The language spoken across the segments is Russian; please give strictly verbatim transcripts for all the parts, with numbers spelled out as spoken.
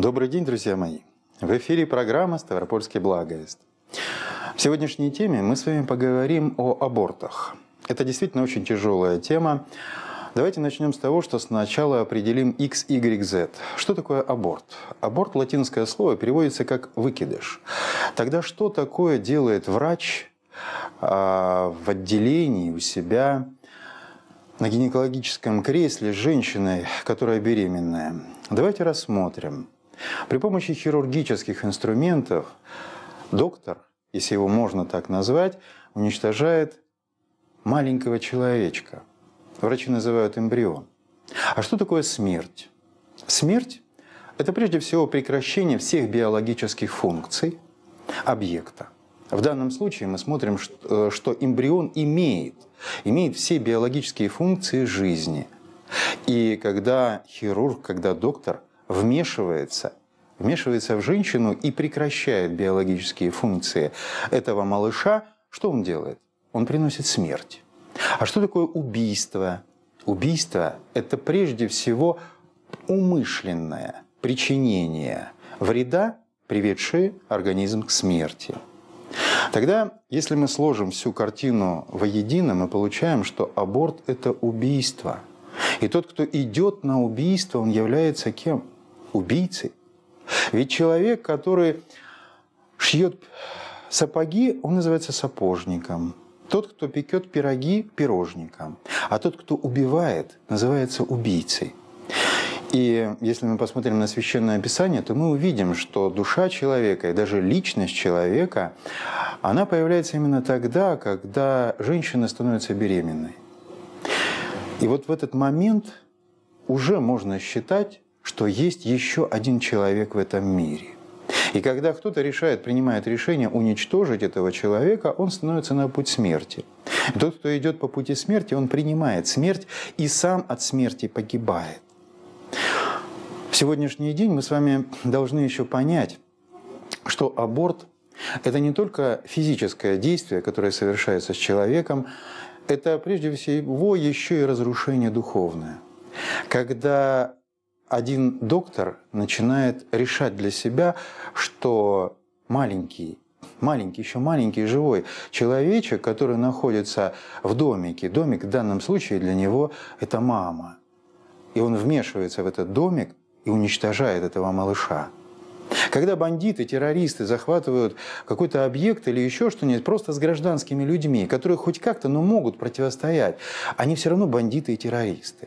Добрый день, друзья мои! В эфире программа «Ставропольский благовест». В сегодняшней теме мы с вами поговорим о абортах. Это действительно очень тяжелая тема. Давайте начнем с того, что сначала определим X, Y, Z. Что такое аборт? Аборт, латинское слово, переводится как «выкидыш». Тогда что такое делает врач в отделении у себя на гинекологическом кресле с женщиной, которая беременная? Давайте рассмотрим. При помощи хирургических инструментов доктор, если его можно так назвать, уничтожает маленького человечка. Врачи называют эмбрион. А что такое смерть? Смерть – это прежде всего прекращение всех биологических функций объекта. В данном случае мы смотрим, что эмбрион имеет, имеет все биологические функции жизни. И когда хирург, когда доктор вмешивается, вмешивается в женщину и прекращает биологические функции этого малыша, что он делает? Он приносит смерть. А что такое убийство? Убийство – это прежде всего умышленное причинение вреда, приведшее организм к смерти. Тогда, если мы сложим всю картину воедино, мы получаем, что аборт – это убийство. И тот, кто идет на убийство, он является кем? Убийцей. Ведь человек, который шьет сапоги, он называется сапожником. Тот, кто пекет пироги, пирожником. А тот, кто убивает, называется убийцей. И если мы посмотрим на Священное Писание, то мы увидим, что душа человека и даже личность человека, она появляется именно тогда, когда женщина становится беременной. И вот в этот момент уже можно считать, что есть еще один человек в этом мире. И когда кто-то решает, принимает решение уничтожить этого человека, он становится на путь смерти. И тот, кто идет по пути смерти, он принимает смерть и сам от смерти погибает. В сегодняшний день мы с вами должны еще понять, что аборт – это не только физическое действие, которое совершается с человеком, это прежде всего еще и разрушение духовное. Когда один доктор начинает решать для себя, что маленький, маленький, еще маленький живой человечек, который находится в домике, домик в данном случае для него – это мама. И он вмешивается в этот домик и уничтожает этого малыша. Когда бандиты, террористы захватывают какой-то объект или еще что-нибудь просто с гражданскими людьми, которые хоть как-то, но могут противостоять, они все равно бандиты и террористы.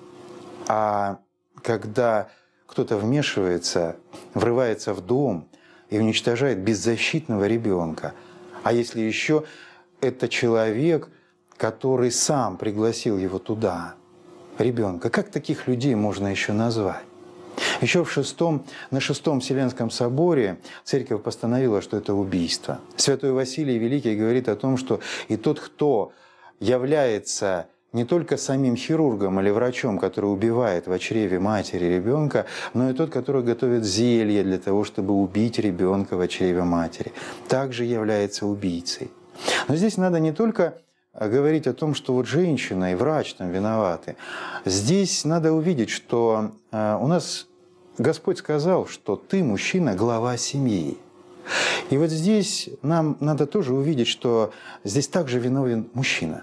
А когда кто-то вмешивается, врывается в дом и уничтожает беззащитного ребенка, а если еще это человек, который сам пригласил его туда, ребенка, как таких людей можно еще назвать? Еще в шестом, на шестом Вселенском соборе церковь постановила, что это убийство. Святой Василий Великий говорит о том, что и тот, кто является не только самим хирургом или врачом, который убивает в чреве матери ребенка, но и тот, который готовит зелье для того, чтобы убить ребенка в чреве матери, также является убийцей. Но здесь надо не только говорить о том, что вот женщина и врач там виноваты. Здесь надо увидеть, что у нас Господь сказал, что ты, мужчина, глава семьи. И вот здесь нам надо тоже увидеть, что здесь также виновен мужчина.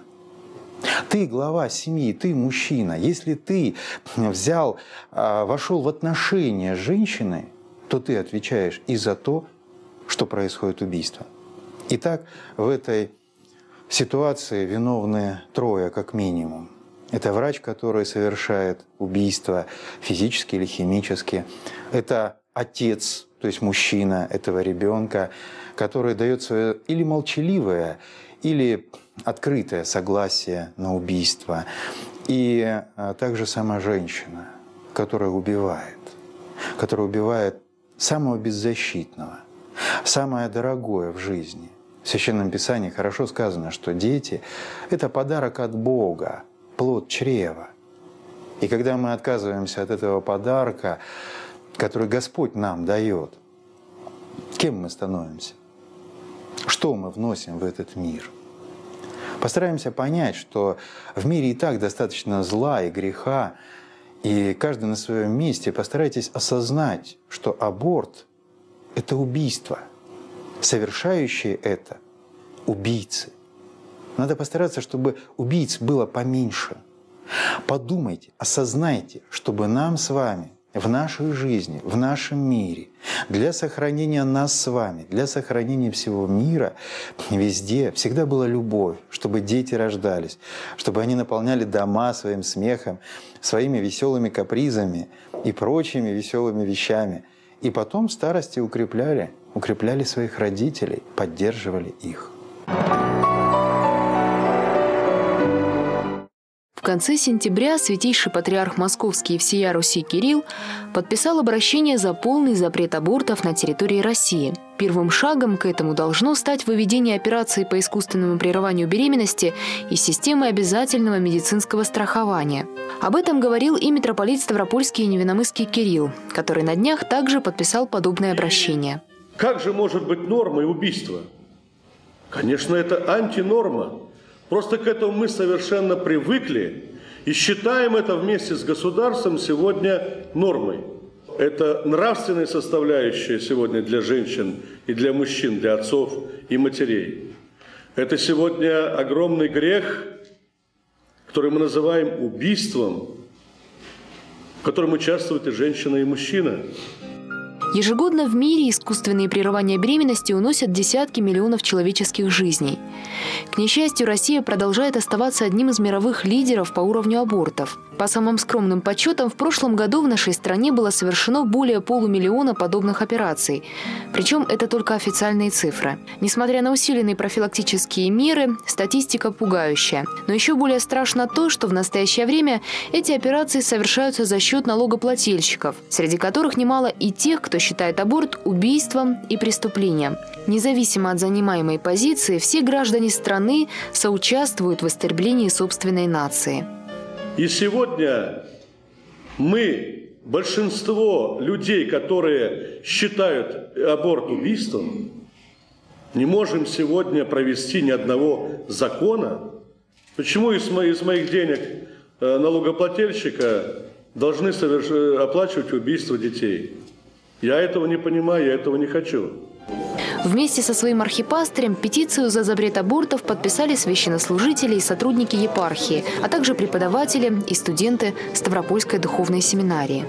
Ты глава семьи, ты мужчина. Если ты взял, вошел в отношения с женщиной, то ты отвечаешь и за то, что происходит убийство. Итак, в этой ситуации виновны трое, как минимум. Это врач, который совершает убийство физически или химически. Это отец, то есть мужчина этого ребенка, который дает свое или молчаливое, или открытое согласие на убийство. И также сама женщина, которая убивает, которая убивает самого беззащитного, самое дорогое в жизни. В Священном Писании хорошо сказано, что дети – это подарок от Бога, плод чрева. И когда мы отказываемся от этого подарка, который Господь нам дает, кем мы становимся? Что мы вносим в этот мир? Постараемся понять, что в мире и так достаточно зла и греха, И каждый на своем месте постарайтесь осознать, что аборт – это убийство. Совершающие это – убийцы. Надо постараться, чтобы убийц было поменьше. Подумайте, осознайте, чтобы нам с вами в нашей жизни, в нашем мире, для сохранения нас с вами, для сохранения всего мира, везде всегда была любовь, чтобы дети рождались, чтобы они наполняли дома своим смехом, своими веселыми капризами и прочими веселыми вещами. И потом в старости укрепляли, укрепляли своих родителей, поддерживали их. В конце сентября святейший патриарх Московский и всея Руси Кирилл подписал обращение за полный запрет абортов на территории России. Первым шагом к этому должно стать выведение операции по искусственному прерыванию беременности из системы обязательного медицинского страхования. Об этом говорил и митрополит Ставропольский и Невинномысский Кирилл, который на днях также подписал подобное обращение. Как же может быть нормой убийство? Конечно, это антинорма. Просто к этому мы совершенно привыкли и считаем это вместе с государством сегодня нормой. Это нравственная составляющая сегодня для женщин и для мужчин, для отцов и матерей. Это сегодня огромный грех, который мы называем убийством, в котором участвуют и женщина, и мужчина. Ежегодно в мире искусственные прерывания беременности уносят десятки миллионов человеческих жизней. К несчастью, Россия продолжает оставаться одним из мировых лидеров по уровню абортов. По самым скромным подсчетам, в прошлом году в нашей стране было совершено более полумиллиона подобных операций. Причем это только официальные цифры. Несмотря на усиленные профилактические меры, статистика пугающая. Но еще более страшно то, что в настоящее время эти операции совершаются за счет налогоплательщиков, среди которых немало и тех, кто считает аборт убийством и преступлением. Независимо от занимаемой позиции, все граждане страны соучаствуют в истреблении собственной нации. И сегодня мы, большинство людей, которые считают аборт убийством, не можем сегодня провести ни одного закона. Почему из моих, из моих денег налогоплательщика должны соверш... оплачивать убийство детей? Я этого не понимаю, я этого не хочу. Вместе со своим архипастырем петицию за запрет абортов подписали священнослужители и сотрудники епархии, а также преподаватели и студенты Ставропольской духовной семинарии.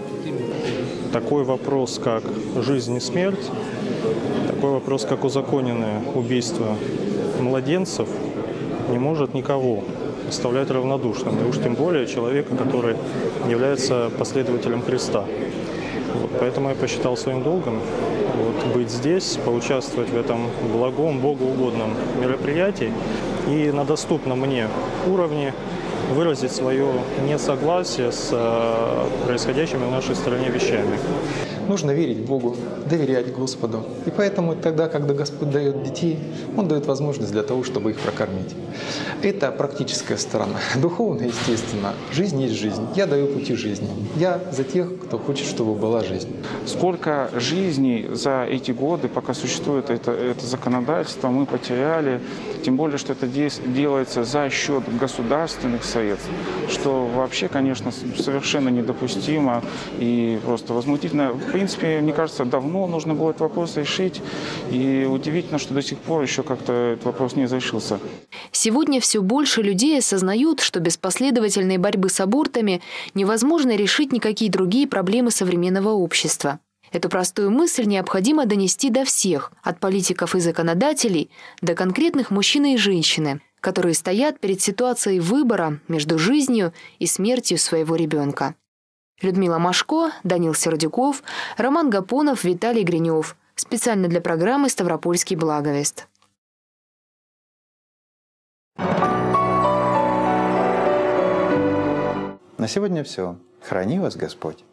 Такой вопрос, как жизнь и смерть, такой вопрос, как узаконенное убийство младенцев, не может никого оставлять равнодушным, и уж тем более человека, который является последователем Христа. Вот, поэтому я посчитал своим долгом вот, быть здесь, поучаствовать в этом благом, богоугодном мероприятии и на доступном мне уровне выразить свое несогласие с э, происходящими в нашей стране вещами. Нужно верить Богу, доверять Господу. И поэтому тогда, когда Господь дает детей, Он дает возможность для того, чтобы их прокормить. Это практическая сторона. Духовно, естественно, жизнь есть жизнь. Я даю пути жизни. Я за тех, кто хочет, чтобы была жизнь. Сколько жизней за эти годы, пока существует это, это законодательство, мы потеряли. Тем более, что это делается за счет государственных средств, что вообще, конечно, совершенно недопустимо и просто возмутительно. В принципе, мне кажется, давно нужно было этот вопрос решить. И удивительно, что до сих пор еще как-то этот вопрос не разрешился. Сегодня все больше людей осознают, что без последовательной борьбы с абортами невозможно решить никакие другие проблемы современного общества. Эту простую мысль необходимо донести до всех, от политиков и законодателей до конкретных мужчин и женщин, которые стоят перед ситуацией выбора между жизнью и смертью своего ребенка. Людмила Машко, Данил Сердюков, Роман Гапонов, Виталий Гринев. Специально для программы «Ставропольский благовест». На сегодня все. Храни вас Господь.